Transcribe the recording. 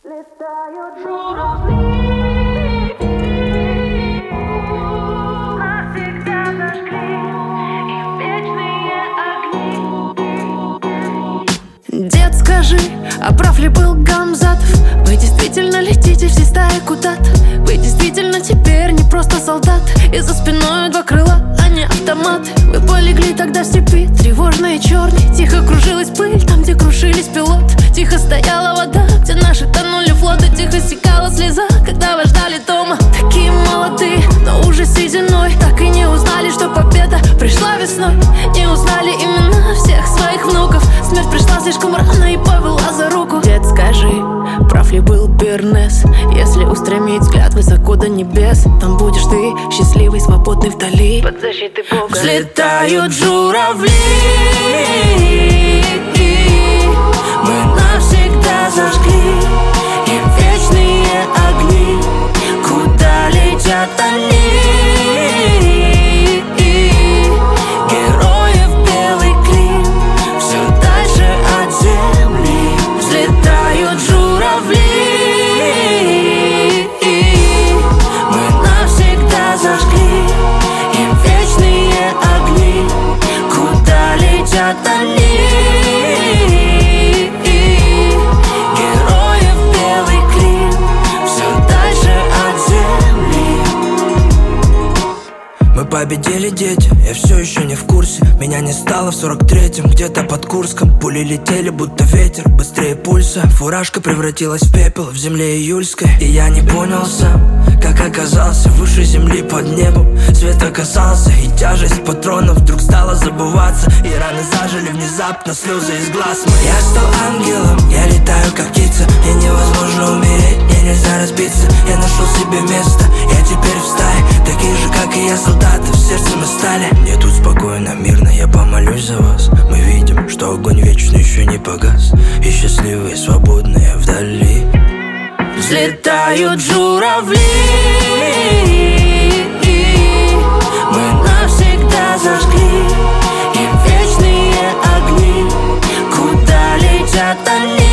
Летают журавли, навсегда зажгли их вечные огни. Дед, скажи, а прав ли был Гамзатов? Вы действительно летите все стаи куда-то? Вы действительно теперь не просто солдат, и за спиной два крыла, а не автоматы. Вы полегли тогда в степи, тревожные и черные. Тихо кружилась пыль там, где крушились пилоты. Тихо стояла вода, где наши тонули флоты. Тихо стекала слеза, когда вас ждали дома. Такие молодые, но уже сединой. Так и не узнали, что победа пришла весной. Не узнали имена всех своих внуков. Смерть пришла слишком рано и повела за руку. Дед, скажи, прав ли был Бернес? Если устремить взгляд высоко до небес, там будешь ты, счастливый, свободный вдали, под защитой Бога. Взлетают журавли, мы навсегда зажгли им вечные огни. Куда летят они? Герои в белый клин, все дальше от земли. Взлетают журавли, мы навсегда зажгли им вечные огни. Куда летят они? Мы победили, дети, я все еще не в курсе. Меня не стало в 43-м, где-то под Курском. Пули летели, будто ветер, быстрее пульса. Фуражка превратилась в пепел в земле июльской. И я не понял сам, как оказался выше земли под небом. Свет оказался, и тяжесть патронов вдруг стала забываться. И раны зажили внезапно, слезы из глаз моих. Я стал ангелом, я летаю как птица. Мне невозможно умереть, мне нельзя разбиться. Я нашел себе место, я теперь в стае. Такие же, как и я, солдаты, в сердце мы стали. Мне тут спокойно, мирно, я помолюсь за вас. Мы видим, что огонь вечный еще не погас. И счастливые, свободные вдали. Взлетают журавли, мы навсегда зажгли им вечные огни. Куда летят они?